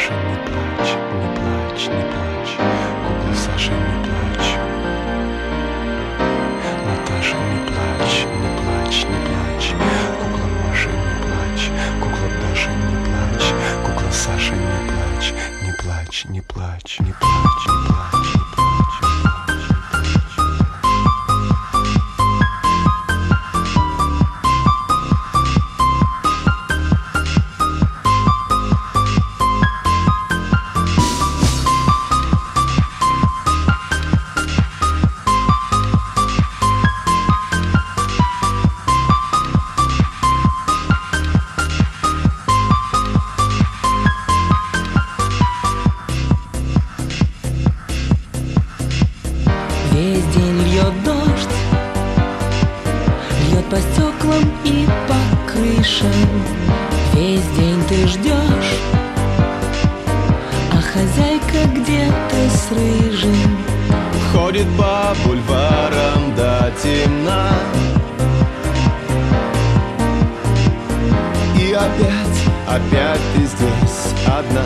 Маша, не плачь, не плачь, не плачь. Кукла Саша, не плачь. Наташа, не плачь, не плачь, не плачь. Кукла Маша, не плачь. Кукла Даша, не плачь. Кукла Саша, не плачь. Не плачь, не плачь, не плачь, не плачь, не плачь. Весь день льет дождь, льет по стеклам и по крышам. Весь день ты ждешь, а хозяйка где-то с рыжим ходит по бульварам до темна. И опять ты здесь одна.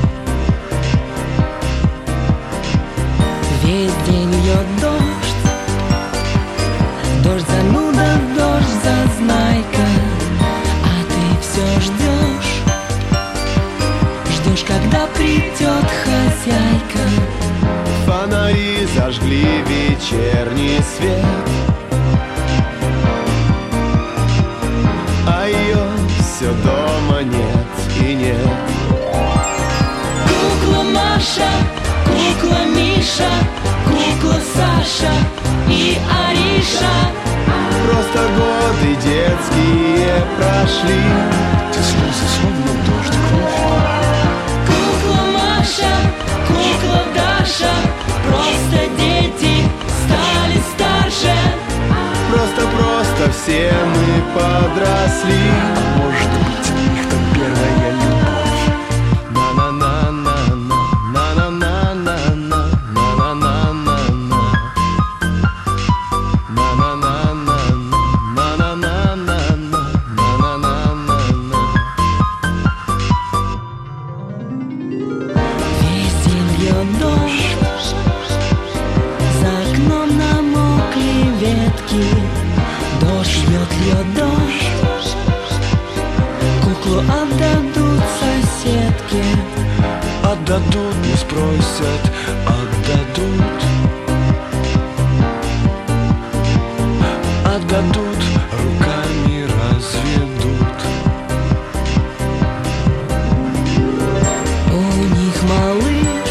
Весь день льет дождь, дождь зануда, дождь зазнайка. А ты все ждешь, ждешь, когда придет хозяйка. Фонари зажгли вечерний свет, а ее все дома нет и нет. Кукла Маша, кукла Миша, кукла Саша и Ариша. Просто годы детские прошли. Эти слезы словно дождь, кровь. Кукла Маша, кукла Даша, просто дети стали старше. Просто все мы подросли. Может быть, у них там первая любовь. Весь день льет дождь, за окном намокли ветки. Дождь льет дождь, куклу отдадут соседке. Отдадут, не спросят, отдадут. Отдадут, руками разведут. У них малыш,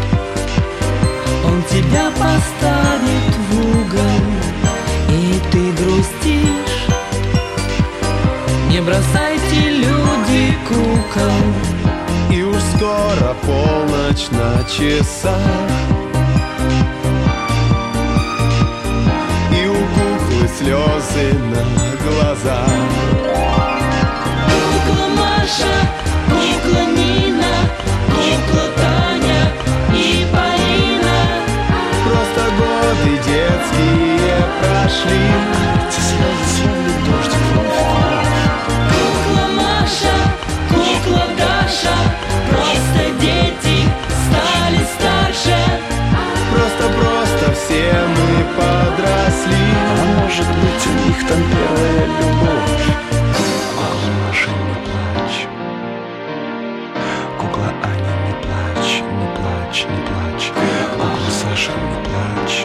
он тебя поставит в угол, и ты грустишь. Не бросайте, люди, кукол. И уж скоро полночь на часах, и у куклы слезы на глазах. Кукла Маша, кукла Нина, кукла Таня и Полина. Просто годы детские прошли. Эти слезы словно дождь, кровь. Кукла Маша, кукла Даша, просто дети стали старше. Просто все мы подросли. А может быть, у них там первая любовь. Кукла Маша, не плачь. Кукла Аня, не плачь, не плачь, не плачь. Кукла Саша, не плачь.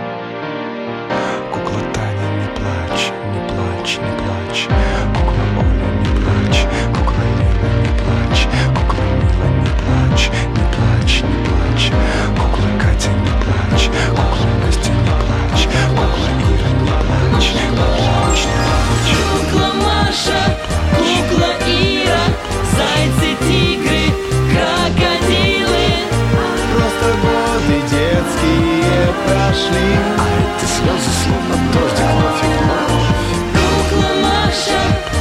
Кукла Таня, не плачь, не плачь, не плачь. Кукла Оля, не плачь. Кукла Лена, не плачь. Кукла Мила, не плачь, не плачь, не плачь. Кукла Катя, не плачь. Кукла Настя, не плачь. Кукла Ира, не плачь, не плачь, не плачь. Кукла Маша, кукла Ира, зайцы, тигры, крокодилы. Просто годы детские прошли. А эти слезы словно дождь, кровь и кровь. Кукла Маша,